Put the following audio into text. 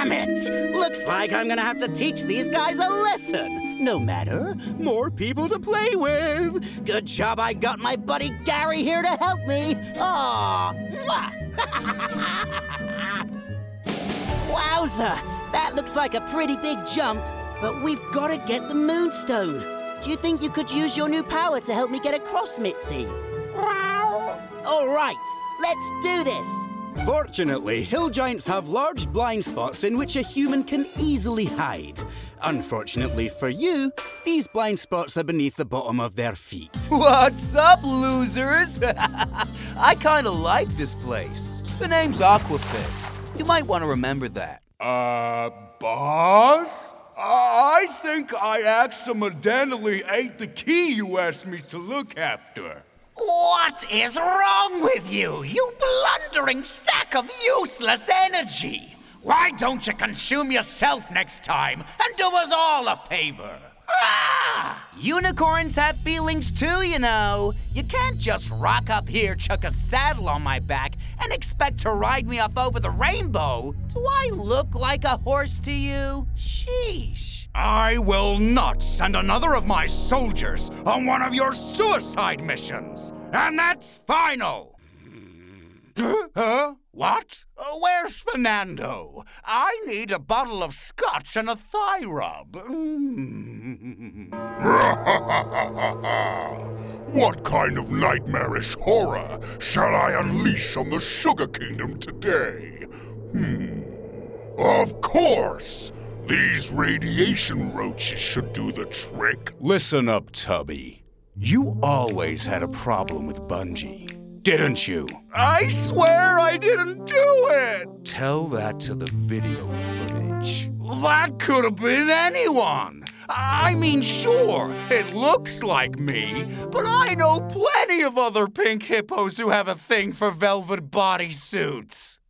Damn it! Looks like I'm gonna have to teach these guys a lesson. No matter, more people to play with. Good job I got my buddy Gary here to help me. Aw! Wowza! That looks like a pretty big jump, but we've got to get the Moonstone. Do you think you could use your new power to help me get across, Mitzi? All right, let's do this. Fortunately, hill giants have large blind spots in which a human can easily hide. Unfortunately for you, these blind spots are beneath the bottom of their feet. What's up, losers? I kinda like this place. The name's Aquafist. You might want to remember that. Boss? I think I accidentally ate the key you asked me to look after. What is wrong with you, you blundering sack of useless energy? Why don't you consume yourself next time and do us all a favor? Unicorns have feelings too, you know. You can't just rock up here, chuck a saddle on my back, and expect to ride me off over the rainbow. Do I look like a horse to you? Sheesh. I will not send another of my soldiers on one of your suicide missions. And that's final. Huh? What? Where's Fernando? I need a bottle of scotch and a thigh rub. What kind of nightmarish horror shall I unleash on the Sugar Kingdom today? Of course! These radiation roaches should do the trick. Listen up, Tubby. You always had a problem with Bungie, didn't you? I swear I didn't do it! Tell that to the video footage. That could have been anyone. I mean, sure, it looks like me, but I know plenty of other pink hippos who have a thing for velvet bodysuits.